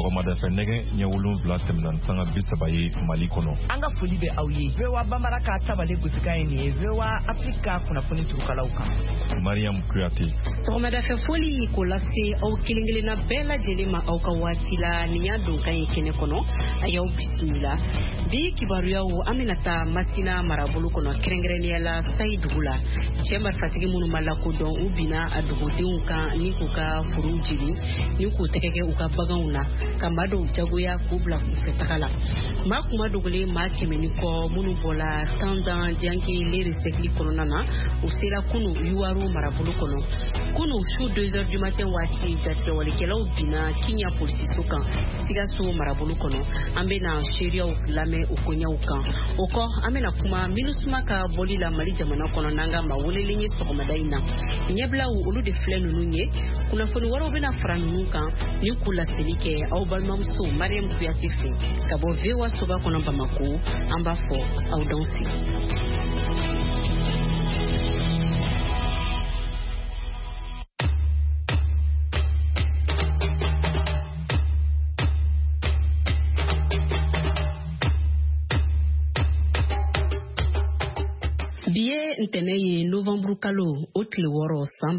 sɔgɔmada fɛ nɛgɛ ɲɛ 7 tɛmɛna sanga 30 Mali kɔnɔ. An ka foli bɛ aw ye. VOA Bambara ka tabale gosikan ye nin ye. VOA Afrika kunnafoni turukalaw kan. Mariam Kuyate. Sɔgɔmada fɛ foli ko lase aw kelen-kelenna bɛɛ lajɛlen ma aw ka waati la nin y'a don kan ye kɛnɛ kɔnɔ. A y'aw bisimila. Bi kibaruyaw an bɛna taa Masina marabolo kɔnɔ kɛrɛnkɛrɛnnenya la Sayi dugu la. Cɛ marifatigi minnu ma lakodɔn u binna a dugudenw kan ni k'u ka forow jeni ni k'u tɛgɛ kɛ u ka baganw na ka maa dɔw jagoya k'u bila kunfɛ taga la. Maa kuma dogolen maa 100 ni kɔ minnu bɔla Tandan Dianke Lere Sekli kɔnɔna na u sera kunu Yuwaru marabolo kɔnɔ. Kunu su 2h du matin waati jatigɛwalikɛlaw binna Kinya polisiso kan Sigaso marabolo kɔnɔ. An bɛna seereyaw lamɛn o koɲɛw kan. O kɔ an bɛna kuma MINUSMA ka bɔli la Mali jamana kɔnɔ n'an ka maa welelen ye sɔgɔmada in na. Ɲɛbilaw olu de filɛ ninnu ye. Kunnafoni wɛrɛw bɛna fara ninnu kan ni k'u laseli kɛ aw balimamuso Mariam Kuyate fɛ ka bɔ VOA Soba kɔnɔ Bamako. An b'a fɔ aw dansi. Biye ntɛnɛ ye Novembre kalo o tile 6 san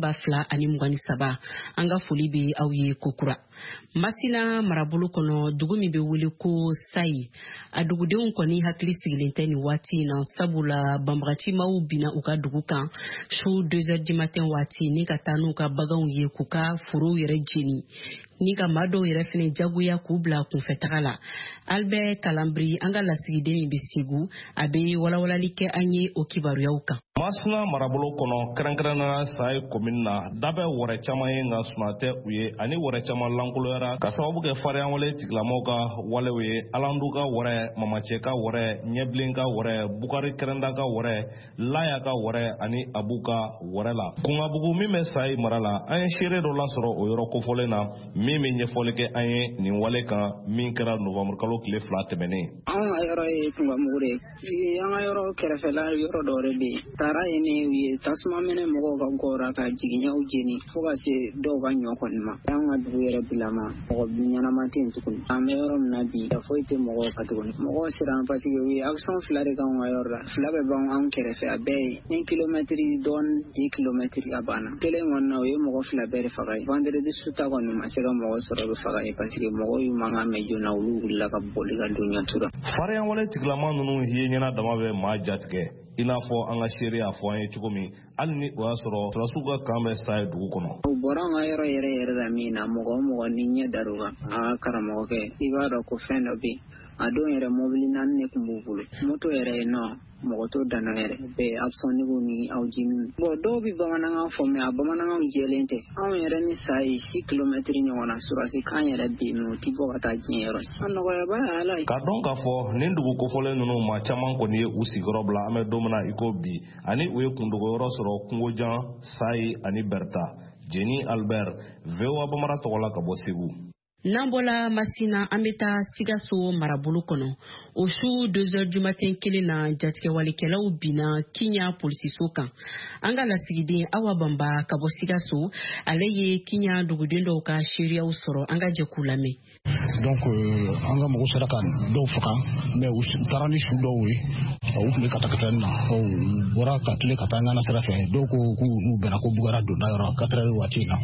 2023 an ka foli bɛ aw ye kokura. Masina marabolo kɔnɔ dugu min bɛ wele ko Sayi a dugudenw kɔni hakili sigilen tɛ ni waati na sabula banbagacimaw binna u ka dugu kan su 2h du matin waati ni ka taa n'u ka baganw ye k'u ka forow yɛrɛ jeni ni ka maa dɔw yɛrɛ fɛnɛ jagoya k'u bila kunfɛ taga la. Albert Kalambri an ka lasigiden min bɛ Segu a bɛ walawalali kɛ an ye o kibaruyaw kan. Masina marabolo kɔnɔ kɛrɛnkɛrɛnnenya Sayi commune na dabɛ wɛrɛ caman ye nka suma tɛ u ye ani wɛrɛ caman lankoloyara ka sababu kɛ fariyanwale tigilamɔgɔw ka walew ye Alandu ka wɛrɛ Mamacɛ ka wɛrɛ Ɲɛbilen ka wɛrɛ Bukari Kɛrɛnda ka wɛrɛ Laya ka wɛrɛ ani Abu ka wɛrɛ la. Kungabugu min bɛ Sayi mara la an ye seere dɔ lasɔrɔ o yɔrɔ kofɔlen na min bɛ ɲɛfɔli kɛ an ye nin wale kan min kɛra Novembre kalo tile 2 tɛmɛnen. An ka yɔrɔ ye Kungabugu de ye. An ka yɔrɔ kɛrɛfɛla yɔrɔ dɔ de bɛ yen. Taara yen u ye tasuma minɛ mɔgɔw ka gɔra ka jiginɲɛw jeni fo ka se dɔw ka ɲɔ kɔni ma. An ka dugu yɛrɛ bilama mɔgɔ ɲɛnama tɛ yen tuguni. An bɛ yɔrɔ min na bi foyi tɛ mɔgɔw ka tuguni. Mɔgɔw siran parce que u ye action 2 de k'an ka yɔrɔ la. 2 bɛ ban an kɛrɛfɛ a bɛɛ ye 1 kilomètre dɔɔni 10 kilomètre a banna. Kelen kɔni na o ye mɔgɔ 2 bɛɛ de faga ye. Vendredi su ta kɔni ma se ka mɔgɔ sɔrɔ bɛ faga ye parce que mɔgɔw y'u mankan mɛn joona olu wulila ka boli ka don ɲɛtura. Fariyanwale tigilama ninnu ye ɲɛna dama bɛ maa jatigɛ i n'a fɔ an ka seere y'a fɔ an ye cogo min hali ni o y'a sɔrɔ sɔrɔsiw ka kan bɛ Sayi dugu kɔnɔ. U bɔra an ka yɔrɔ yɛrɛ la min na mɔgɔ o mɔgɔ ni ɲɛ dar'u kan a karamɔgɔkɛ i b'a dɔn ko fɛn dɔ bɛ yen a don yɛrɛ mobili 4 de tun b'u bolo moto yɛrɛ ye nɔ mɔgɔ to danna yɛrɛ bɛɛ absɔnnigu ni aw jimi bon dɔw bɛ bamanankan fɔ mɛ a bamanankan jɛlen tɛ anw yɛrɛ ni Sayi 6 kilomètre ɲɔgɔn na surasi kan yɛrɛ bɛ yen u tɛ bɔ ka taa diɲɛ yɔrɔ si. A nɔgɔyaba ye Ala ye. Ka dɔn k'a fɔ nin dugu kofɔlen ninnu maa caman kɔni ye u sigiyɔrɔ bila an bɛ don min na i ko bi ani u ye kundogoyɔrɔ sɔrɔ Kungojan Sayi ani Berta. Jeni Albert VOA Bambara tɔgɔ la ka bɔ Segu. N'an bɔla Masina an bɛ taa Sigaso marabolo kɔnɔ o su 2h du matin kelen na jatigɛwalikɛlaw binna Kinya polisiso kan. An ka lasigiden Awa Bamba ka bɔ Sigaso ale ye Kinya duguden dɔw ka seereyaw sɔrɔ an ka jɛ k'u lamɛn. Donc an ka mɔgɔw sera ka dɔw faga mais u taara ni su dɔw ye u tun bɛ katakatani na u bɔra ka tile ka taa ŋana sira fɛ dɔw ko k'u bɛnna ko Bugara donda yɔrɔ 4h waati in na.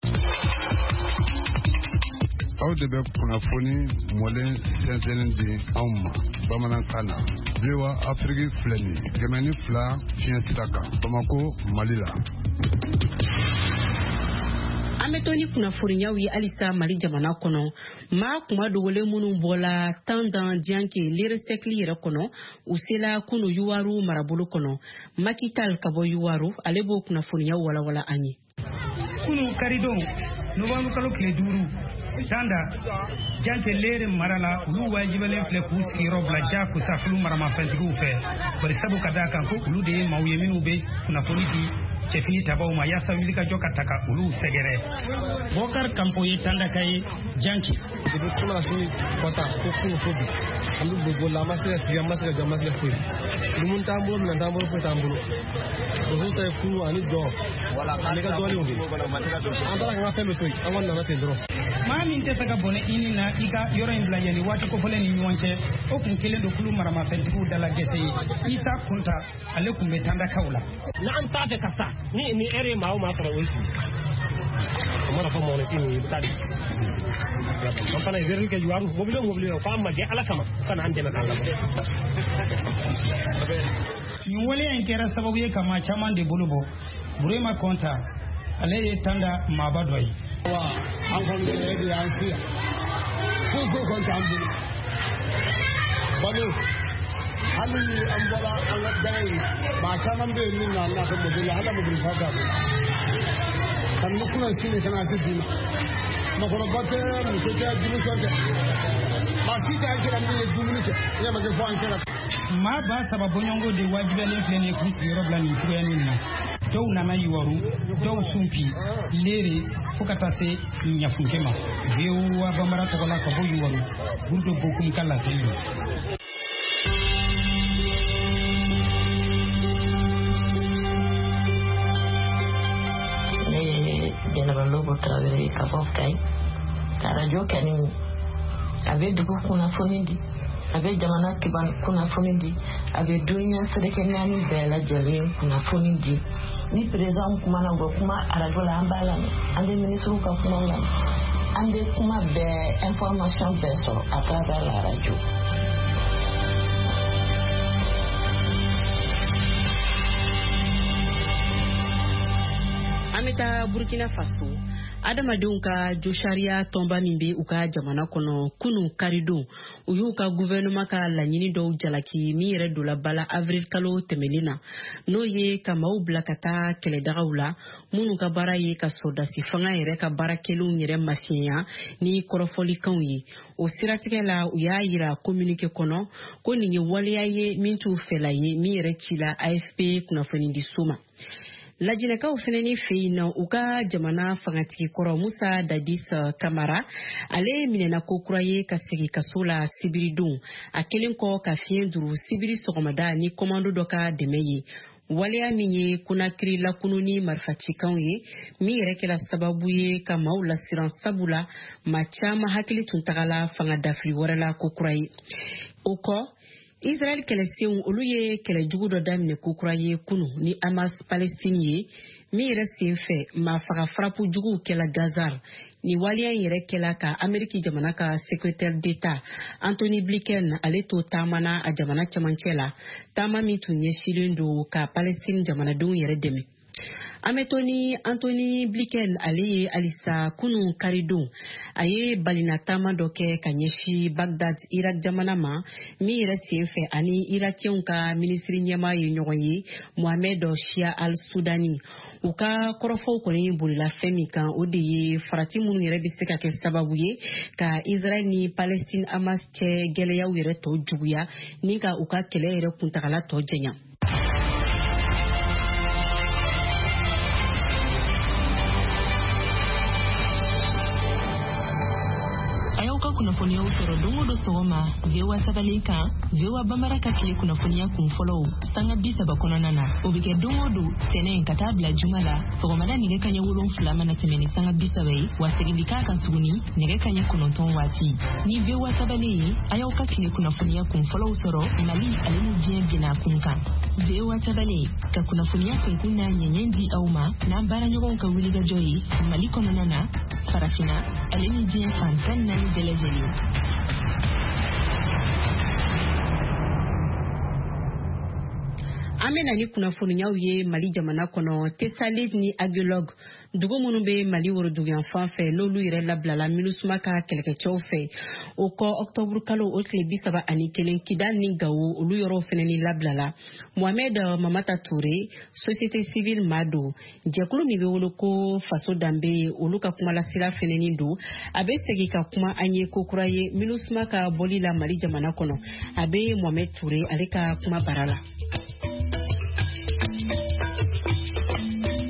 Aw de bɛ kunnafoni mɔlen sɛnsɛnnin di anw ma bamanankan na VOA Afrique filɛ nin 102 fiɲɛ sira kan Bamako Mali la. An bɛ to ni kunnafoniyaw ye halisa Mali jamana kɔnɔ maa kuma dogolen minnu bɔla Tandan Dianke Lere Sekli yɛrɛ kɔnɔ u sela kunu Yuwaru marabolo kɔnɔ. Makital ka bɔ Yuwaru ale b'o kunnafoniyaw walawala an ye. Kunu karidon Novembre kalo tile 5 Tanda Dianke Lere marala olu wajibalen filɛ k'u sigiyɔrɔ bila Jakusa kulu maramafɛntigiw fɛ bari sabu ka d'a kan ko olu de ye maaw ye minnu bɛ kunnafoni di cɛfini tabaw ma yaasa wuli ka jɔ ka taga olu sɛgɛrɛ. Bokar Kampo ye tanda ka ye Janki. Depuis qu'on a fini kota ko kunu fobi andu dogo la masira siga masira ga masira ko lumun tambo na tambo ko tambo ko ta kunu ani do wala ka ga do ni andara nga felo toy awon na te dro ma min te taga bone ini na ika yoro in blayani wati ko fole ni nyonche o kun kelen do kulu marama fentiku dala gete ita kunta ale kun be tanda kaula na an ta de kasa ni ere ma o ma fara wisi amara fa mo ni tadi kampana iberin ke yuaru mobile fa ma je ala kama kana ande na Allah ni wole en kera sababu ye kama chaman de bulubo burema konta ale ye tanda mabadoi wa an kan de ya ansia ko konta ambu balu ali ambala an dai ba chaman be ni na Allah ko mobile hada mobile fa ga kan kuna sine kana ji makoro bate museke dinu sote masita akira mbele dumunike ya magefu ankera ma ba sababu nyongo de wajibe le flene ku yoro blan ni tuya ni na dow na yiwaru dow sumpi lere fukata se nyafunkema biwa bamara to la ko yiwaru burdo bokum kala tayo General Lobo Traoré Kabofkai radio kani abe dugu kuna fonindi abe jamana kiban kuna fonindi abe dunya sedeke nani bela jare kuna fonindi ni president kuma na go kuma radio la ambala ande ministre ka kuma la ande kuma be information be so à travers la radio. Ameta Burkina Faso adamadenw ka josharia tomba min be u ka jamana kono kunu karido u y'u ka gouvernement ka laɲini dɔw jalaki min yɛrɛ dola bala avril kalo tɛmɛlina n'o ye ka maaw bila ka taa kɛlɛdagaw la minnu ka baara ye ka sɔrdasi fanga yɛrɛ ka baarakelenw yɛrɛ mafiɲɛya ni kɔrɔfɔlikanw ye o siratigɛ la u y'a yira communiqué kɔnɔ ko nin ye waleya ye min t'u fɛla ye min yɛrɛ cila AFP kunnafonidi so ma. Lajinakaw fɛnɛ ni fɛ yen nɔ u ka jamana fangatigi kɔrɔ Musa Dadis Kamara ale minɛna ko kura ye ka segi kaso la sibiridon a kelen kɔ ka fiɲɛ duru sibiri sɔgɔmada ni komando dɔ ka dɛmɛ ye waleya min ye Konakiri lakunu ni marifacikanw ye min yɛrɛ kɛla sababu ye ka maaw lasiran sabula maa caman hakili tun tagala fanga dafiri wɛrɛ la ko kura ye o kɔ Israel kɛlɛsenw olu ye kɛlɛjugu dɔ daminɛ kokura ye kunu ni Hamas Palestine ye min yɛrɛ sen fɛ maa faga farapu juguw kɛla Gaza ni waleya yɛrɛ kɛla ka Ameriki jamana ka secrétaire d'État Anthony Blinken ale to taamana a jamana cɛmancɛ la taama min tun ɲɛsilen don ka Palestine jamanadenw yɛrɛ dɛmɛ. Anthony Blinken ale ye alisa kunu karidon a ye balina taama dɔ kɛ ka ɲɛsi Bagdad Irak jamana ma min yɛrɛ sen fɛ ani Irakiɛnw ka minisiri ɲɛma ye ɲɔgɔn ye Mohamed Shia al-Sudani u ka kɔrɔfɔw kɔni bolila fɛn min kan o de ye farati minnu yɛrɛ bɛ se ka kɛ sababu ye ka Israel ni Palestine Hamas cɛ gɛlɛyaw yɛrɛ tɔ juguya ni ka u ka kɛlɛ yɛrɛ kuntagala tɔ jɛnya. Kunafonia usoro dongo do soma vewa sabalika vewa bambara katile kunafonia kumfollow sanga bisa bakona nana obike dongo do tenen katabla jumala sogomada nige kanya wulon fulama na temeni sanga bisa wei wasegilika kan suguni nige kanya kunonton wati ni vewa sabali ayaw katile kunafonia kumfollow usoro mali alemu jien bina kunka vewa sabali ka kunafonia kunkuna nyenyendi auma na bara nyogon ka wiliga joyi mali kono nana farafina alemu jien fankan nani deleje Amena ni kunnafoniyaw ye Mali jamana kono Tesalit ni Agolog dugu minnu bɛ Mali woroduguyan fan fɛ n'olu yɛrɛ labilala MINUSMA ka kɛlɛkɛcɛw fɛ o kɔ octobre kalo o tile 31 Kidal ni Gawo olu yɔrɔw fɛnɛ ni labilala Mohamed Mamata Touré société civile Mado jɛkulu min bɛ wolo ko faso danbe olu ka kumalasira fɛnɛ ni don a bɛ segi ka kuma an ye kokura ye MINUSMA ka bɔli la Mali jamana kɔnɔ a bɛ Mohamed Touré ale ka kuma bara la.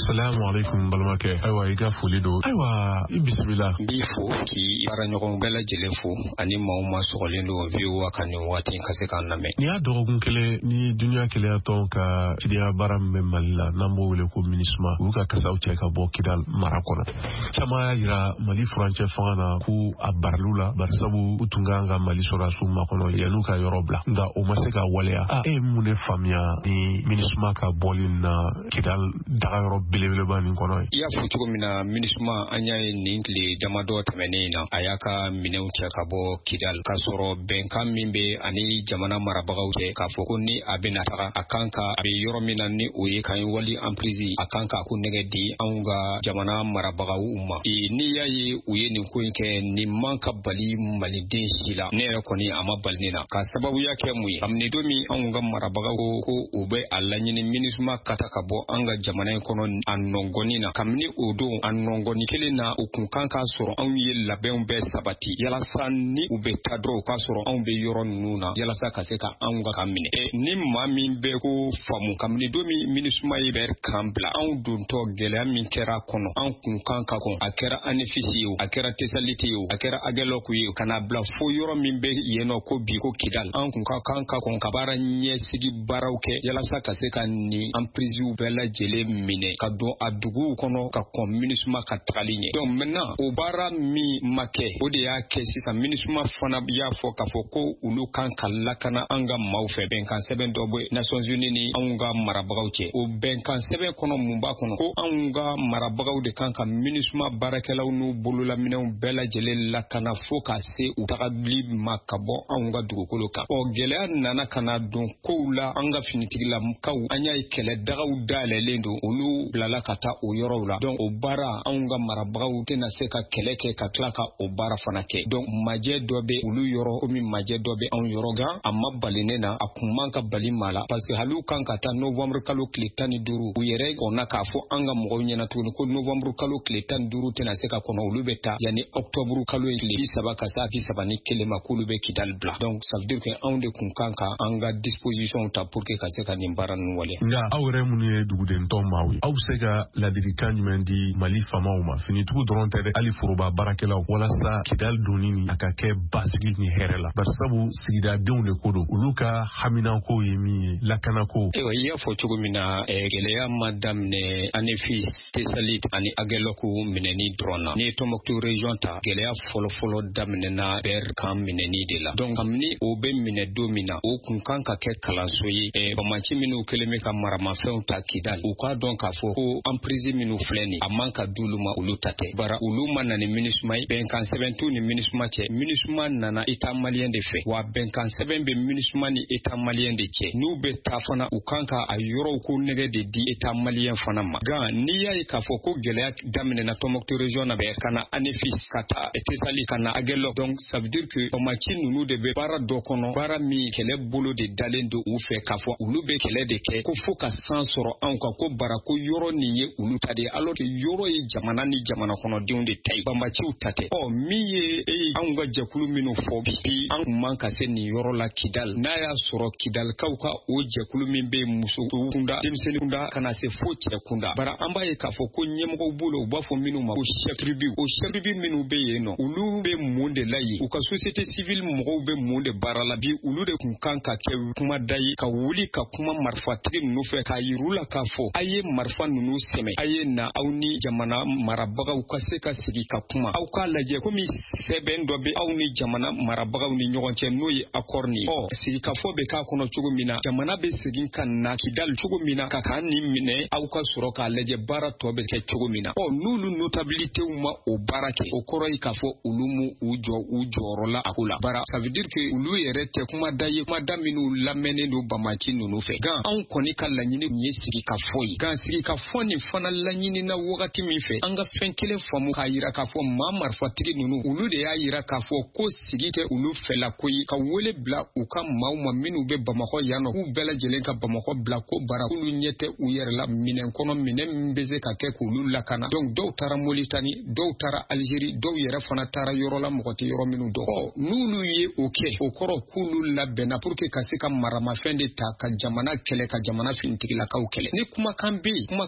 Assalamu alaikum balamake. Aywa iga foli do. Aywa bismillah. Bi fo ki bara ɲɔgɔn bɛɛ lajɛlen fo ani maaw ma sɔgɔlen do VOA ka nin waati ka se k'an lamɛn. Ni y'a dɔgɔkun kelen ni duniya kelenya tɔn ka cideya baara min bɛ Mali la n'an b'o wele ko MINUSMA olu ka kasaw cɛ ka bɔ Kidal mara kɔnɔ. Caman y'a yira Mali furancɛ fanga na k'u a bariliw la bari sabu u tun kan ka Mali sɔrɔdasiw makɔnɔ yan'u ka yɔrɔ bila nka o ma se ka waleya. E ye mun de faamuya ni MINUSMA ka bɔli na Kidal dagayɔrɔ belebeleba nin kɔnɔ ye? I y'a fɔ cogo min na MINUSMA an y'a ye nin tile damadɔ tɛmɛnen na a y'a ka minɛnw cɛ ka bɔ Kidal k'a sɔrɔ bɛnkan min bɛ ani jamana marabagaw cɛ k'a fɔ ko ni a bɛna taga a kan ka a bɛ yɔrɔ min na ni o ye kan wali emprise a kan ka ko nɛgɛ di anw ka jamana marabagaw ma. N'i y'a ye u ye nin ko in kɛ nin man ka bali maliden si la ne yɛrɛ kɔni a ma bali ne na ka sababuya kɛ mun ye kabini don min anw ka marabagaw ko u bɛ a laɲini MINUSMA ka ta ka bɔ an ka jamana in kɔnɔ a nɔngɔni na kabini o don a nɔngɔni kelen na u kun kan k'a sɔrɔ anw ye labɛnw bɛɛ sabati yalasa ni u bɛ taa dɔrɔn u k'a sɔrɔ anw bɛ yɔrɔ ninnu na yalasa ka se ka anw ka minɛ ni maa min bɛ ko faamu kabini don min MINUSMA ye bɛ kan bila anw dontɔ gɛlɛya min kɛra kɔnɔ an kun kan ka kɔn a kɛra anifisi ye a kɛra tesalite ye a kɛra agɛlɔku ye kana bila fo yɔrɔ min bɛ yennɔ ko bi ko Kidal an kun ka kan ka kɔn ka baara ɲɛsigi baaraw kɛ yalasa ka se ka nin anprisiw bɛɛ lajɛlen minɛ ka don a duguw kɔnɔ ka kɔn MINUSMA ka tagali ɲɛ donc maintenant o baara min ma kɛ o de y'a kɛ sisan MINUSMA fana y'a fɔ k'a fɔ ko olu kan ka lakana an ka maaw fɛ bɛnkan sɛbɛn dɔ bɛ Nations Unies ni anw ka marabagaw cɛ o bɛnkan sɛbɛn kɔnɔ mun b'a kɔnɔ ko anw ka marabagaw de kan ka MINUSMA baarakɛlaw n'u bololaminɛw bɛɛ lajɛlen lakana fo ka se u tagali ma ka bɔ anw ka dugukolo kan gɛlɛya nana kana don kow la an ka finitigilakaw an y'a ye kɛlɛ dagaw dayɛlɛlen don olu bilala ka taa o yɔrɔw la donc o baara anw ka marabagaw tɛna se ka kɛlɛ kɛ ka tila ka o baara fana kɛ donc majɛ dɔ bɛ olu yɔrɔ komi majɛ dɔ bɛ anw yɔrɔ gan a ma bali ne na a kun man ka bali maa la parce que hali kan ka taa novembre kalo tile 15 u yɛrɛ kɔnna k'a fɔ an ka mɔgɔw ɲɛna tuguni ko novembre kalo tile 15 tɛna se ka kɔnɔ olu bɛ taa yanni octobre kalo ye tile 30 ka se 31 ma k'olu bɛ Kidal bila donc ça veut dire que anw de kun kan ka an ka disposition ta pour que ka se ka nin baara ninnu waleya. Nka aw yɛrɛ minnu ye dugudentɔn maaw ye aw bɛ se ka ladilikan jumɛn di Mali faamaw ma finitigiw dɔrɔn tɛ dɛ hali foroba baarakɛlaw walasa Kidal donni nin a ka kɛ basigi ni hɛrɛ la bari sabu sigidadenw de ko don olu ka haminako ye min ye lakanako. Ayiwa i y'a fɔ cogo min na gɛlɛya ma daminɛ ANEFIS Tesalit ani agɛlɔku minɛni dɔrɔn na ni ye Tɔnbɔkutu région ta gɛlɛya fɔlɔfɔlɔ daminɛna bɛr kan minɛni de la donc kabini o bɛ minɛ don min na o kun kan ka kɛ kalanso ye bamaci minnu kelen bɛ ka maramafɛnw ta Kidal u k'a dɔn k'a fɔ ko emprise minnu filɛ nin a man ka d'olu ma olu ta tɛ bara olu ma na ni MINUSMA ye bɛnkan sɛbɛn t'u ni MINUSMA cɛ MINUSMA nana État malien de fɛ wa bɛnkan sɛbɛn bɛ MINUSMA ni État malien de cɛ n'u bɛ taa fana u kan ka a yɔrɔw ko nɛgɛ de di État malien fana ma nka n'i y'a ye k'a fɔ ko gɛlɛya daminɛna Tɔnbɔkutu région na bɛ ka na ANEFIS ka taa Tesali ka na agɛlɔ donc ça veut dire que bamaci ninnu de bɛ baara dɔ kɔnɔ baara min kɛlɛ bolo de dalen don u fɛ k'a fɔ olu bɛ kɛlɛ de kɛ ko fo ka san sɔrɔ anw kan ko bara ko yɔrɔ nin ye olu ta de alors que yɔrɔ ye jamana ni jamana kɔnɔdenw de ta ye bamaciw ta tɛ min ye anw ka jɛkulu minnu fɔ bi an kun man ka se nin yɔrɔ la Kidal n'a y'a sɔrɔ Kidalikaw ka o jɛkulu min bɛ muso kunda denmisɛnnin kunda kana se fo cɛ kunda bara an b'a ye k'a fɔ ko ɲɛmɔgɔw bolo u b'a fɔ minnu ma ko chef tribu o chef tribu minnu bɛ yen nɔ olu bɛ mun de la yen u ka société civile mɔgɔw bɛ mun de baara la bi olu de kun kan ka kɛ kuma da ye ka wuli ka kuma marifatigi ninnu fɛ k'a yir'u la k'a fɔ a ye marifa ninnu sɛmɛ a ye na aw ni jamana marabagaw ka se ka sigi ka kuma aw k'a lajɛ komi sɛbɛn dɔ bɛ aw ni jamana marabagaw ni ɲɔgɔn cɛ n'o ye accord ni sigikafɔ bɛ k'a kɔnɔ cogo min na jamana bɛ segin ka na Kidal cogo min na ka k'an nin minɛ aw ka sɔrɔ k'a lajɛ baara tɔ bɛ kɛ cogo min na n'olu notabilitéw ma o baara kɛ o kɔrɔ ye k'a fɔ olu mu u jɔyɔrɔ la a ko la bara ça veut dire que olu yɛrɛ tɛ kuma da ye kuma da minnu lamɛnnen don bamaci ninnu fɛ nka anw kɔni ka laɲini tun ye sigikafɔ ye nka sigikafɔ nin fana laɲini na wagati min fɛ an ka fɛn kelen faamu k'a yira k'a fɔ maa marifatigi ninnu olu de y'a yira k'a fɔ ko sigi tɛ olu fɛla ko ye ka wele bila u ka maaw ma minnu bɛ Bamakɔ yan nɔ k'u bɛɛ lajɛlen ka Bamakɔ bila ko bara k'olu ɲɛ tɛ u yɛrɛ la minɛn kɔnɔ minɛn min bɛ se ka kɛ k'olu lakana donc dɔw taara Moritani dɔw taara Algérie dɔw yɛrɛ fana taara yɔrɔ la mɔgɔ tɛ yɔrɔ minnu dɔn n'olu ye o kɛ o kɔrɔ k'olu labɛnna pour que ka se ka maramafɛn de ta ka jamana kɛlɛ ka jamana finitigilakaw kɛlɛ ni kumakan bɛ yen kumakan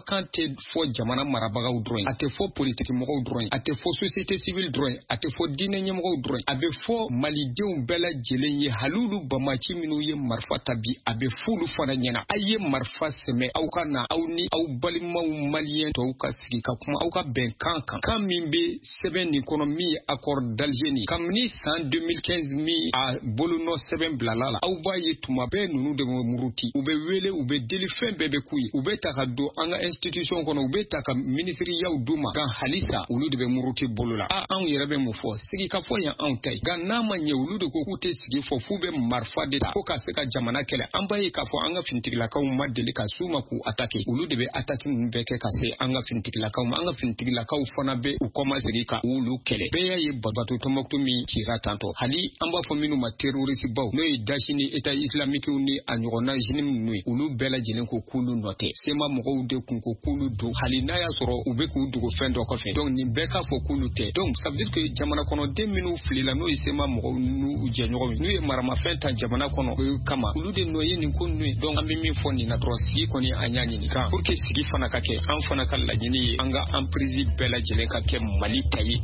kan tɛ fɔ jamana marabagaw dɔrɔn a tɛ fɔ politique mɔgɔw dɔrɔn a tɛ fɔ société civile dɔrɔn a tɛ fɔ diinɛ ɲɛmɔgɔw dɔrɔn a bɛ fɔ malidenw bɛɛ lajɛlen ye halulu bamaci minnu ye marifa tabi a bɛ fulu fana ɲɛna a ye marifa sɛmɛ aw ka na aw ni aw balimaw maliyɛn tɔw ka sigi ka kuma aw ka bɛnkan kan min bɛ sɛbɛn nin kɔnɔ min ye accord d'Alger ni kabini san 2015 min a bolonɔ sɛbɛn bilala la aw b'a ye tuma bɛɛ ninnu de bɛ muruti u bɛ wele u bɛ deli fɛn bɛɛ bɛ k'u ye u bɛ ta ka don an ka institution kɔnɔ u bɛ ta ka ministeriyaw d'u ma nka halisa olu de bɛ muruti bolo la anw yɛrɛ bɛ mun fɔ sigi ka fɔ yan anw ta ye nka n'a ma ɲɛ olu de ko k'u tɛ sigi fɔ f'u bɛ marifa de ta fo ka se ka jamana kɛlɛ an b'a ye k'a fɔ an ka finitigilakaw ma deli ka s'u ma k'u attaquer olu de bɛ attaque ninnu bɛɛ kɛ ka se an ka finitigilakaw ma an ka finitigilakaw fana bɛ u kɔma segi ka olu kɛlɛ bɛɛ y'a ye Bato Tombouctou min cira tantôt hali an b'a fɔ minnu ma terroriste baw n'o ye Daesh ni État islamique ni a ɲɔgɔnna jini minnu ye olu bɛɛ lajɛlen ko k'olu nɔ tɛ sema mɔgɔw de kun ko k'olu don hali n'a y'a sɔrɔ u bɛ k'u dogo fɛn dɔ kɔfɛ donc nin bɛɛ k'a fɔ k'olu tɛ donc ça veut dire que jamana kɔnɔden minnu filila n'o ye sema mɔgɔw n'u jɛɲɔgɔnw n'u ye maramafɛn ta jamana kɔnɔ o kama olu de nɔ ye nin ko ninnu ye donc an bɛ min fɔ nin na dɔrɔn sigi kɔni an y'a ɲini kan pour que sigi fana ka kɛ an fana ka laɲini ye an ka emprise bɛɛ lajɛlen ka kɛ Mali ta ye.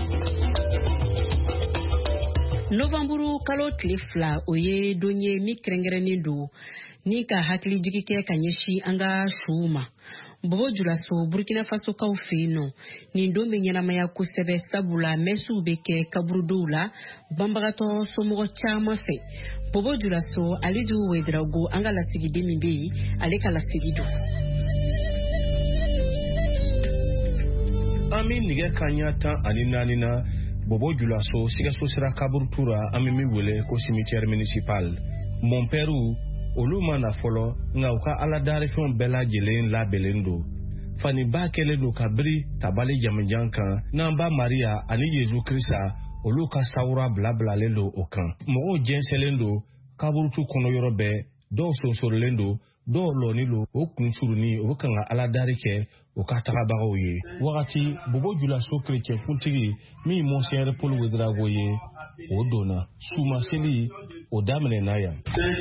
Novembre kalo tile 2 o ye don ye min kɛrɛnkɛrɛnnen don ni ka hakili jigi kɛ ka ɲɛsin an ka suw ma. Bobo Julaso Burkina Faso kaw fɛ yen nɔ nin don bɛ ɲɛnamaya kosɛbɛ sabula mɛsiw bɛ kɛ kaburudow la banbagatɔ somɔgɔ caman fɛ. Bobo Julaso Alidu Wedrago an ka lasigiden min bɛ yen ale ka lasigi don. An bɛ nɛgɛ kanɲɛ 14 na Bobo Julaso Sikaso sera kaburutura an bɛ min wele ko cimetière municipal. Mon père olu ma na fɔlɔ nka u ka aladarifɛnw bɛɛ lajɛlen labɛnlen don. Fani ba kɛlen don ka biri tabali jamanjan kan n'an ba Maria ani Yezu Krista olu ka sawura bilabilalen don o kan. Mɔgɔw jɛnsɛnlen don kaburutu kɔnɔ yɔrɔ bɛɛ dɔw sonsorilen don dɔw lɔni don o kun suruni o kan ka aladari kɛ o ka tagabagaw ye. Wagati Bobo Julaso chrétien kuntigi min Monseigneur Paul Wedrago ye o donna suma seli o daminɛna yan.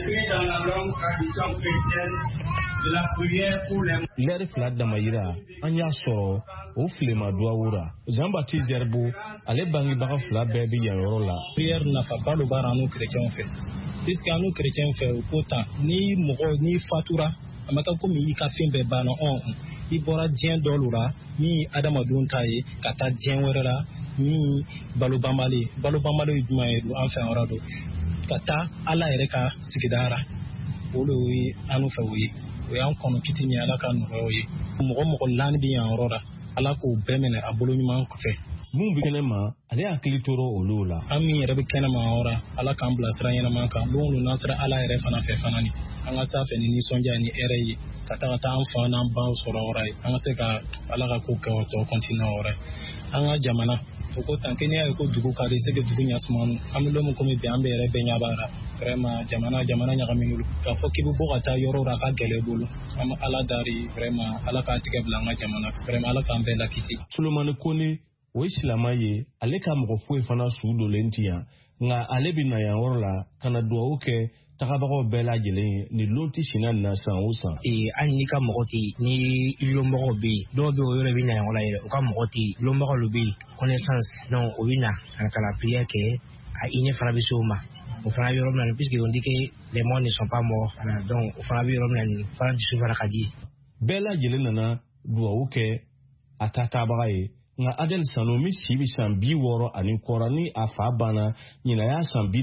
L'ère fila damayira an y'a sɔrɔ o filema duwawura Jean Baptiste Zerbo ale bangebaga fila bɛɛ bɛ yan yɔrɔ la. Prière nafaba dɔ b'an n'u chrétiens fɛ puisque an n'u chrétiens fɛ o ko tan ni mɔgɔ ni fatura a ma kɛ komi i ka fɛn bɛɛ banna i bɔra diɲɛ dɔ la min adamadenw ta ye ka taa diɲɛ wɛrɛ la min balobanbali ye jumɛn ye an fɛ yɔrɔ don ka taa Ala yɛrɛ ka sigida la o de ye an fɛ o ye o y'an kɔnɔ kiti ni Ala ka nɔgɔyaw ye mɔgɔ laani bɛ yan yɔrɔ la Ala k'o bɛɛ minɛ a bolo ɲuman kɔfɛ. Mun bɛ kɛnɛ ma ale hakili tora olu la. An min yɛrɛ bɛ kɛnɛ ma yɔrɔ Ala k'an bila sira ɲɛnama kan don n'an sera Ala yɛrɛ fana fɛ fana ni an ka s'a fɛ ni nisɔndiya ni hɛrɛ ye ka taa an fa n'an baw sɔrɔ yɔrɔ ye an ka se ka Ala ka ko kɛ o tɔ continue yɔrɔ ye an ka jamana o ko tan kɛnɛya ye ko dugu ka di se ka dugu ɲasumanu an bɛ lomu komi bi an bɛ yɛrɛ bɛɛ ɲɛ b'a la vraiment jamana ɲagaminen don k'a fɔ k'i bɛ bɔ ka taa yɔrɔ la a ka gɛlɛn bolo an bɛ Ala dari vraiment Ala k'a tigɛ bila an ka jamana vraiment Ala k'an bɛɛ lakisi. Solomani Kone o ye silama ye ale ka mɔgɔ foyi fana su dolen ti yan nka ale bɛ na yan yɔrɔ la ka na dugawu kɛ tagabagaw bɛɛ lajɛlen ye ni lon tɛ sinna nin na san o san. Hali n'i ka mɔgɔ tɛ yen ni lɔnbagaw bɛ yen dɔw bɛ yen o yɔrɔ bɛ na yan yɛrɛ u ka mɔgɔ tɛ yen lɔnbagaw bɛ yen connaissance donc o bɛ na ka la prière kɛ a i ɲɛ fana bɛ se o ma o fana bɛ yɔrɔ min na puisque on dit que les morts ne sont pas morts donc o fana bɛ yɔrɔ min na nin fana dusu fana ka di. Bɛɛ lajɛlen nana dugawu kɛ a taatabaga ye. Nga Adel Sano mi si bi san 60 ani kɔra ni a fa banna ɲina y'a san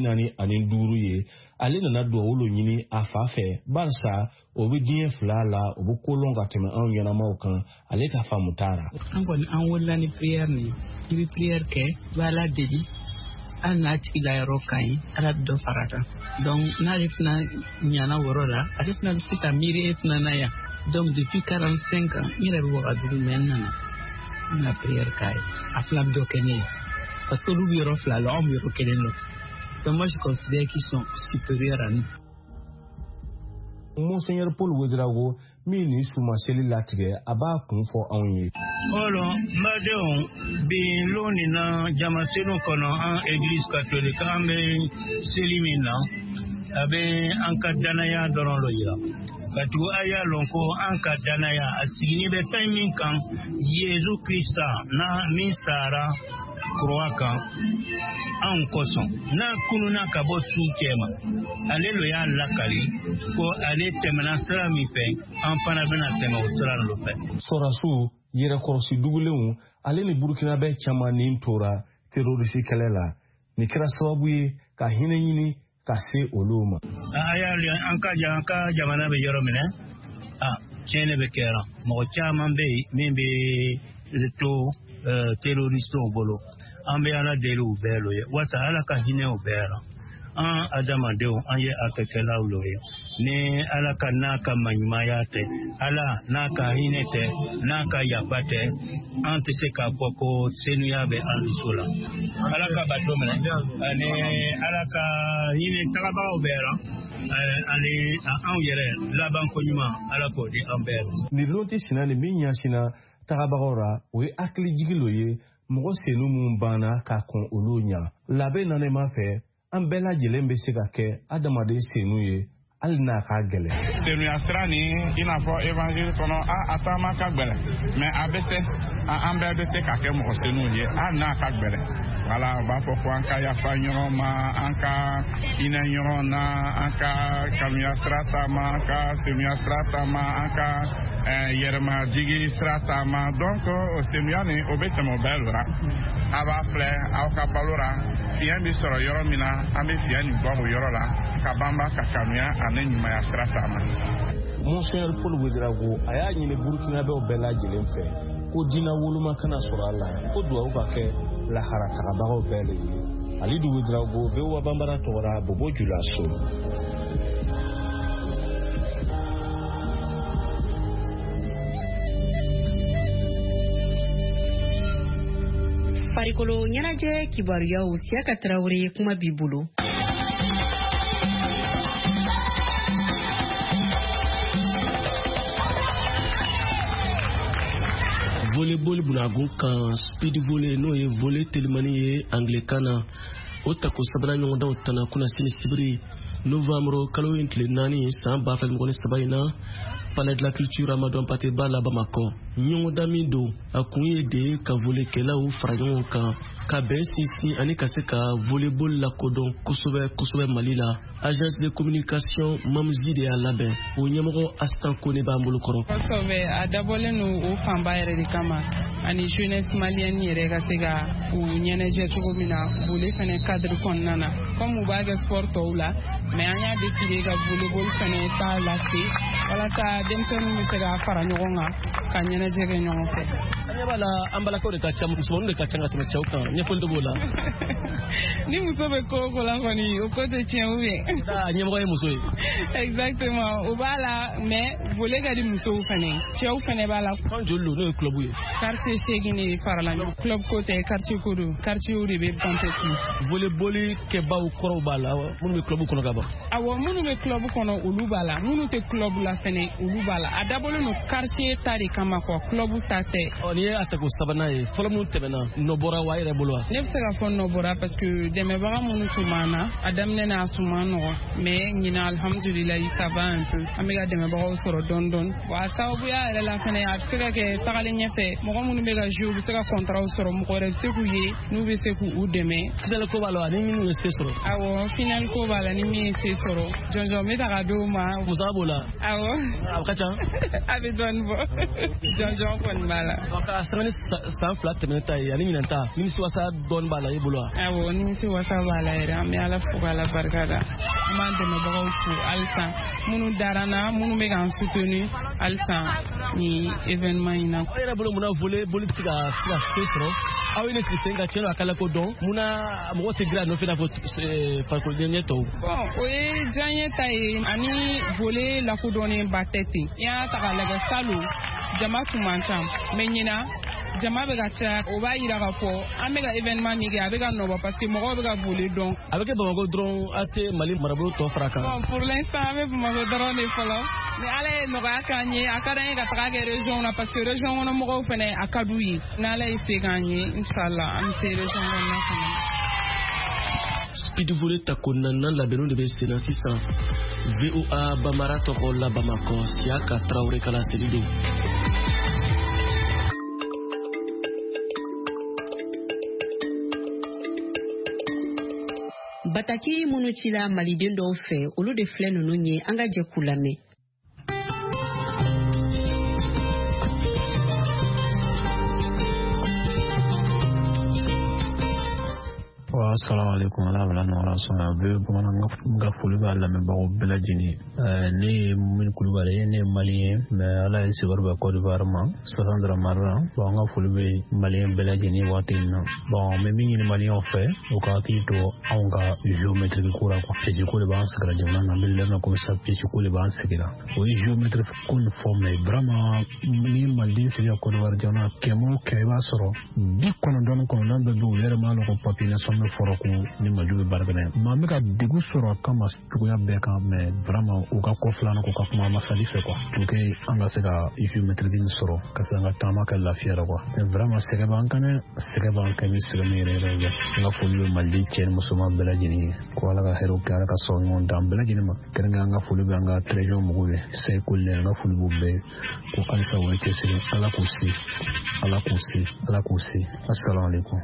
45 ye ale nana duwawulu ɲini a fa fɛ barisa o bɛ diɲɛ fila la o bɛ kolon ka tɛmɛ anw ɲɛnamaw kan ale ka faamu taara. An kɔni an wolola ni prière nin i bɛ prière kɛ i bɛ Ala deli hali n'a tigi la yɔrɔ ka ɲi Ala bɛ dɔ fara kan donc n'ale fana ɲana o yɔrɔ la ale fana bɛ se ka miiri e fana na yan donc depuis 45 ans n yɛrɛ bɛ wagadugu mais n nana n ka prière k'a ye a fana bɛ dɔ kɛ ne ye parce que olu bɛ yɔrɔ fila la anw bɛ yɔrɔ kelen la donc moi je considère qu'ils sont supérieurs à nous. Monseigneur Paul Wedrago min ni sumaseli latigɛ a b'a kun fɔ anw ye. Ɔlɔ n badenw bi lon nin na jamasenu kɔnɔ an église catholique an bɛ seli min na a bɛ an ka danaya dɔrɔn de jira katu aya lonko anka danaya asigini be fɛn min kan Yesu Krista na min sara croix kan an kosɔn n'a kununa ka bɔ su cɛma ale lo y'a lakali ko ale tɛmɛna sira min fɛ an fana bɛna tɛmɛ o sira lo fɛ. Sɔrɔsiw yɛrɛkɔrɔsi dugulenw ale ni burukinabe caman ni tora terorisi kɛlɛ la ni kɛra sababu ye ka hinɛ ɲini ka se olu ma. An ka jamana bɛ yɔrɔ minɛ tiɲɛ bɛ kɛra mɔgɔ caman bɛ yen min bɛ to teroristow bolo an bɛ ala deli u bɛɛ lo ye wasa ala ka hinɛ u bɛɛ la an adamadenw an ye a kɛkɛlaw lo ye ni ala ka n'a ka maɲumanya tɛ ala n'a ka hinɛ tɛ n'a ka yafa tɛ an tɛ se k'a fɔ ko senuya bɛ an dusu la ala ka bato minɛ ani ala ka hinɛ tagabagaw bɛɛ la ani anw yɛrɛ laban ko ɲuman ala k'o di an bɛɛ la. Ni don tɛ sina ni min ɲɛsina tagabagaw ra o ye hakili jigi lo ye mɔgɔ senu mun banna ka kɔn olu ɲa labɛn nanema fɛ an bɛɛ lajɛlen bɛ se ka kɛ adamaden senu ye hali n'a ka gɛlɛn. Senuya sira ni i n'a fɔ évangile kɔnɔ a taama ka gɛlɛn mais a bɛ se an bɛɛ bɛ se ka kɛ mɔgɔ senu ye hali n'a ka gɛlɛn. Wala u b'a fɔ ko an ka yafa ɲɔgɔn ma an ka hinɛ ɲɔgɔn na an ka kanuya sira taama an ka senuya sira taama an ka yɛrɛmajigi sira taama donc o senuya ni o bɛ tɛmɛ o bɛɛ lora a b'a filɛ aw ka balo la fiɲɛ bɛ sɔrɔ yɔrɔ min na an bɛ fiɲɛ nin bɔ o yɔrɔ la ka banba ka kanuya ani ɲumanya sira taama. Monseigneur Paul Ouédraogo a y'a ɲini burukinabew bɛɛ lajɛlen fɛ ko diinɛ woloma kana sɔrɔ a la ko duwawu ka kɛ lahara tagabagaw bɛɛ le ye. Alidu Ouédraogo VOA Bambara tɔgɔra Bobo Julaso. Farikolo ɲɛnajɛ kibaruyaw Siaka Tarawele kuma b'i bolo. Volleyball bunagun kan speed volley n'o ye volley telimani ye anglikan na o tako sabanan ɲɔgɔndanw tana kunnasini sibiri novembre kalo in tile 4 san 2023 in na Palais de la Culture Amadou Hampâté Bâ la Bamako ɲɔgɔndan min don a kun ye de ka volleykɛlaw fara ɲɔgɔn kan ka bɛn sinsin ani ka se ka volleyball lakodɔn kosɛbɛ Mali la. Agence de communication Mamzi de y'a labɛn o ɲɛmɔgɔ Astan Kone b'an bolo kɔrɔ. Kosɛbɛ a dabɔlen no o fanba yɛrɛ de kama ani jeunesse malienne yɛrɛ ka se ka u ɲɛnajɛ cogo min na volley fɛnɛ cadre kɔnɔna na comme u b'a kɛ sport tɔw la mais an y'a décidé ka volleyball fɛnɛ ta lase walasa denmisɛnninw bɛ se ka fara ɲɔgɔn kan ka ɲɛnajɛ kɛ ɲɔgɔn fɛ. An ɲɛ b'a la an balakaw de ka ca musomanninw de ka ca ka tɛmɛ cɛw kan ɲɛfɔli dɔ b'o la. Ni muso bɛ ko o ko la kɔni o ko tɛ tiɲɛ ou bien. Ɲɛmɔgɔ ye muso ye. Exactement o b'a la mais volley ka di musow fɛnɛ cɛw fɛnɛ b'a la. Kan joli don n'o ye club ye. Quartier 8 de farala ɲɔgɔn club ko tɛ quartier ko don quartier de bɛ compétition. Volleyball kɛbaaw kɔrɔw b'a la minnu bɛ club kɔnɔ ka ban. Awɔ minnu bɛ club kɔnɔ olu b'a la minnu tɛ club la fɛnɛ olu b'a la a dabɔlen no quartier ta de kama quoi club ta tɛ. N'i ye a ta ko sabanan ye fɔlɔ minnu tɛmɛna nɔ bɔra wa a yɛrɛ bolo wa. Ne bɛ se ka fɔ nɔ bɔra parce que dɛmɛbaga minnu tun b'an na a daminɛ na a tun man nɔgɔn mais ɲinan alhamdulilayi ça va un peu an bɛ ka dɛmɛbagaw sɔrɔ dɔɔni dɔɔni wa a sababuya yɛrɛ la fɛnɛ a bɛ se ka kɛ tagalen ɲɛfɛ mɔgɔ minnu bɛ ka jouer u bɛ se ka contrat sɔrɔ mɔgɔ wɛrɛ bɛ se k'u ye n'u bɛ se k'u dɛmɛ. Final ko b'a la wa ni minnu ye se sɔrɔ. Awɔ final ko b'a la ni min ye se sɔrɔ jɔnjɔn n bɛ ta ka d'o ma. Musaka b'o la. Awɔ. A ka ca. A bɛ dɔɔni bɔ jɔnjɔn kɔni b'a la. Ka sanga ni san 2 tɛmɛnen ta ye ani ɲinan ta nimisiwasa dɔɔni b'a la e bolo wa. Awɔ nimisiwasa b'a la yɛrɛ an bɛ ala fo k'ala barika da an b'an dɛmɛbagaw fo halisa minnu dara n na minnu bɛ k'an soutenir halisa ni événement in na. Aw yɛrɛ bolo munna volleyball bɛ se ka se sɔrɔ aw ye ne sigi sen ka tiɲɛ don a kala ko dɔn munna mɔgɔ tɛ girin a nɔfɛ i n'a fɔ farikolo ɲɛnajɛ tɔw. Bon o ye diyaɲɛ ta ye ani volley lakodɔnnen ba tɛ ten i y'a ta k'a lajɛ salon jama tun man ca mais ɲinan jama bɛ ka caya o b'a yira k'a fɔ an bɛ ka événement min kɛ a bɛ ka nɔbɔ parce que mɔgɔw bɛ ka volley dɔn. A bɛ kɛ Bamako dɔrɔn a tɛ Mali marabolo tɔ fara kan. Bon pour l'instant an bɛ Bamako dɔrɔn de fɔlɔ mais ala ye nɔgɔya k'an ye a ka d'an ye ka taga kɛ région na parce que région kɔnɔ mɔgɔw fɛnɛ a ka d'u ye n'ala ye se k'an ye inchallah an bɛ se région kɔnɔna fana. speed volley takonana labeno de besena sisa VOA Bambara toko la Bamako Siaka Traoré kala selido. Bataki munutila maliden dɔw fɛ olu de filɛ ninnu ye an ka jɛ k'u lamɛn. Assalamu alaikum wa rahmatullahi wa barakatuh. Be bana nga fuli ba la me ba bela jini ne min kulubare ne malien me ala isi barba Côte d'Ivoire ma Sandra Marra ba nga fuli be malien bela jini watina bon me min ni malien fait o ka ti to anga géométrie ko ra ko je ko le ba sakra jona na belle na ko sa pe ko le ba sakira o géométrie ko ne forme vraiment ni malien c'est Côte d'Ivoire jona kemo ke ba soro bi kono don ko nan be do yere ma lo ko papine somme foroku ni malu bargane ma me ka digu soro kama tuya be ka me vraiment o ka ko flana ko ka kuma masali fe quoi to ke anga se ka ifu mettre din soro ka sa nga tama ka la fiera quoi mais vraiment se ka bankane mi sere mi re nga fulu maldi chen musuma bela jini ko ala ka hero ka ka so ngon dam bela jini ma kenga nga fulu be nga trejo mugue se kulle nga fulu be ko alsa wo chesiri ala kusi assalamu alaikum.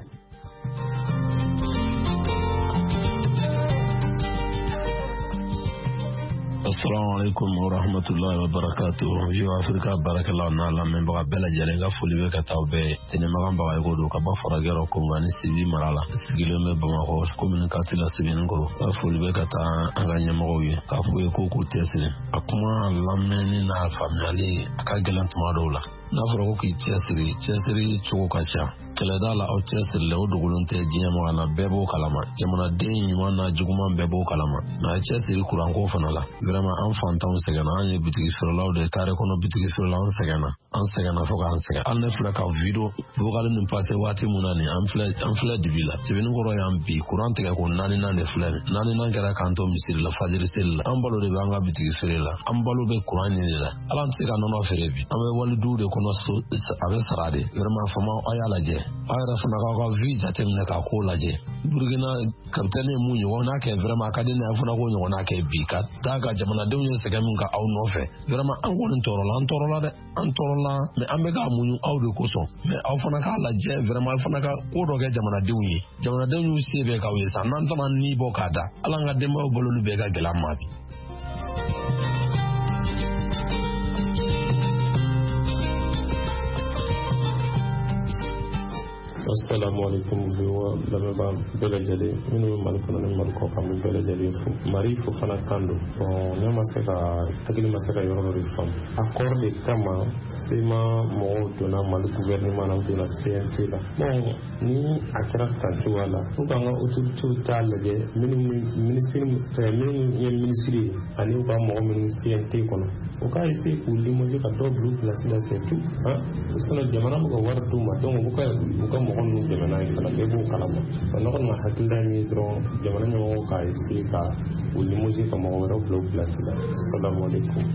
Assalamu alaikum wa rahmatullahi wa barakatuh. Yo Afrika barakallahu na la men ba bela jalenga fuli be katabe tene magamba ba godo ka ba foragero ko ngani sibi marala sigilo me ba ko communicative la sibi ngoro ka fuli be kata anganya moyi ka fuye ko ko tesire akuma lameni na family aka gelant madola na foro ko ki tesire chuko kacha kala dala o tesire le odugulunte jiyama na bebo kalama jamana den wana juguma bebo kalama na tesire kurango fanala vraiment an fantanw sɛgɛnna an ye bitigi feerelaw de kare kɔnɔ bitigi feerela an sɛgɛnna fo k'an sɛgɛn an ne filɛ ka video vocal nin passé waati mun na ni an filɛ dibi la sɛbɛnni kɔrɔ y'an bi kuran tigɛ ko 4 de filɛ ni 4 kɛra k'an to misiri la fajiri seli la an balo de bɛ an ka bitigi feere la an balo bɛ kuran ɲini de la ala an tɛ se ka nɔnɔ feere bi an bɛ wali du de kɔnɔ so a bɛ sara de vraiment fama a y'a lajɛ a yɛrɛ fana k'aw ka vie jateminɛ k'a ko lajɛ Burkina kapitɛni ye mun ɲɔgɔn n'a kɛ vraiment a ka di ne ye fana k'o ɲɔgɔnna kɛ bi ka taa ka jamanadenw ye sɛgɛn min ka aw nɔfɛ vraiment an kɔni tɔɔrɔla dɛ an tɔɔrɔla mais an bɛ k'a muɲu aw de kosɔn mais aw fana k'a lajɛ vraiment aw fana ka ko dɔ kɛ jamanadenw y'u se bɛ k'aw ye sa n'an tana ni bɔ k'a da ala an ka denbayaw baloli bɛɛ ka gɛlɛn ma bi. Assalamu alaikum wa lamɛnba bɛɛ lajɛlen minnu bɛ Mali kɔnɔ ni Mali kɔ kan bɛɛ lajɛlen fo Mali fo fana kan don ne ma se ka hakili ma se ka yɔrɔ dɔ de faamu accord de kama sema mɔgɔw donna Mali gouvernement na donna CNT la bon ni a kɛra tan cogoya la u ka an ka autorités t'a lajɛ minnu ye minisiri ani u ka mɔgɔ minnu CNT kɔnɔ u ka essayer k'u limoger ka dɔ bila u place la c'est tout sinon jamana bɛ ka wari d'u ma donc u ka mɔgɔ ninnu jamana ye fana bɛɛ b'o kalama ne kɔni ka hakilila min ye dɔrɔn jamana ɲɛmɔgɔw k'a essayer ka u limoger ka mɔgɔ wɛrɛw bila u place la assalamu alaikum.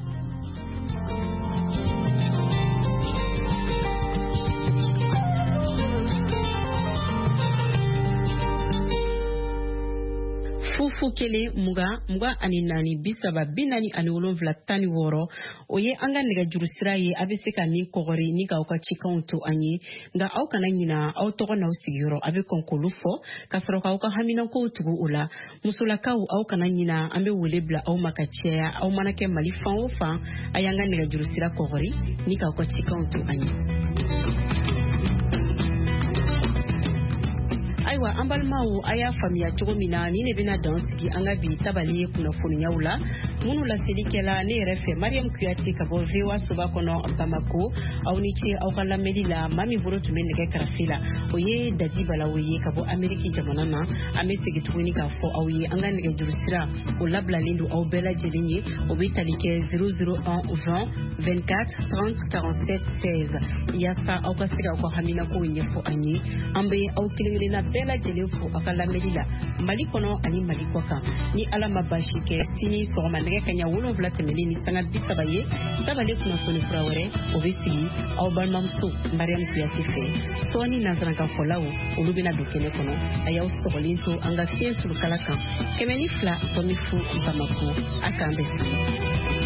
Fufu kele muga ani nani bisaba binani ani wolonvla tani woro oye anga nega jurusira ye abe se ka min kogori ni ga uka chikanw to anye nga au kana nyina au togo na usigiro abe konkolu fo kasoro ka uka hamina ko tugu ula musula ka au kana nyina ambe welebla au makachea au manake malifan ofa ayanga nega jurusira kogori ni ga uka chikanw to anye. Aiwa ambalmawo aya famia chogomina ni nebena dansiki anga bi tabali kuna foni nyaula munu la selikela ne refe Mariam Kuyati kabo vewa soba kono Bamako au niche au kala melila mami voro tumeneke karafila oye dadi bala oye kabo Ameriki jamanana amesege tuweni ka fo au ye anga nege jurusira o labla lindu au bela jelinye obitalike 001 20 24 30 47 16 yasa au kasika au hamina ko nyefo anyi ambe au kilingina bɛɛ lajɛlen fo a ka lamɛnni la Mali kɔnɔ ani Mali kɔ kan ni Ala ma baasi kɛ sini sɔgɔma nɛgɛ kaɲa 7 tɛmɛnen ni sanga 30 ye tabale kunnafoni fura wɛrɛ o bɛ sigi aw balimamuso Mariam Kuyate fɛ sɔɔni nansarakafɔlaw olu bɛna don kɛnɛ kɔnɔ a y'aw sɔgɔlen to an ka fiɲɛ turukala kan 102.0 Bamako a k'an bɛ sigi